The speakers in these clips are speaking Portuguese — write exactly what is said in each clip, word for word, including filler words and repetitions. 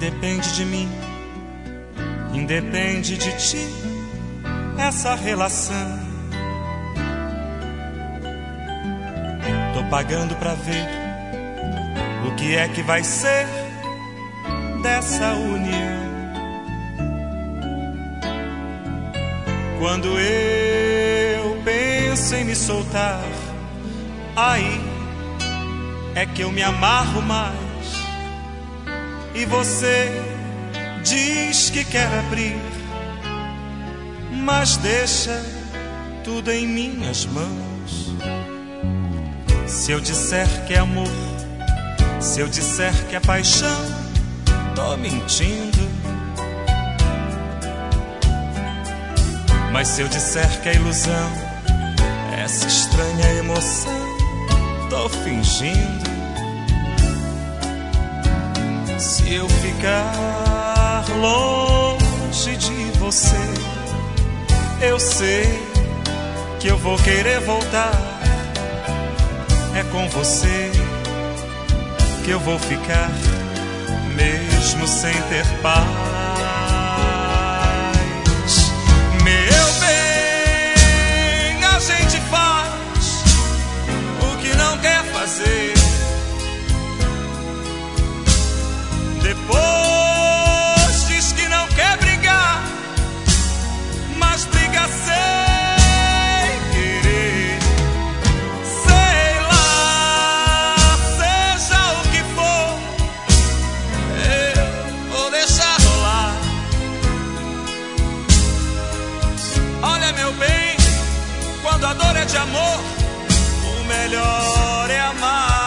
Independe de mim, independe de ti, essa relação. Tô pagando pra ver o que é que vai ser dessa união. Quando eu penso em me soltar, aí é que eu me amarro mais. E você diz que quer abrir, mas deixa tudo em minhas mãos. Se eu disser que é amor, se eu disser que é paixão, tô mentindo. Mas se eu disser que é ilusão, essa estranha emoção, tô fingindo. Se eu ficar longe de você, eu sei que eu vou querer voltar. É com você que eu vou ficar, mesmo sem ter paz. Meu bem, a gente faz o que não quer fazer. Depois diz que não quer brigar, mas briga sem querer. Sei lá, seja o que for, eu vou deixar rolar. Olha, meu bem, quando a dor é de amor, o melhor é amar.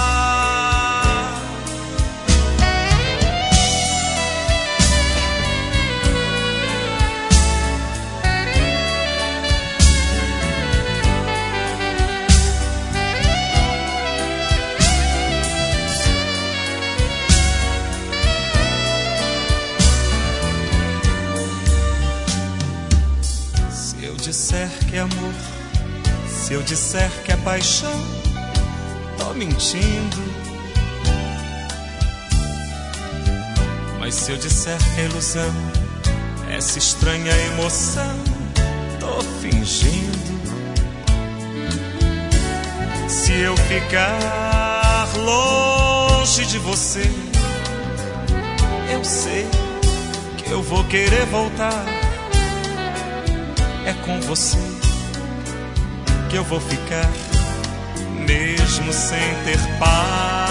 Se eu disser que é amor, se eu disser que é paixão, tô mentindo. Mas se eu disser que é ilusão, essa estranha emoção, tô fingindo. Se eu ficar longe de você, eu sei que eu vou querer voltar. É com você que eu vou ficar, mesmo sem ter paz.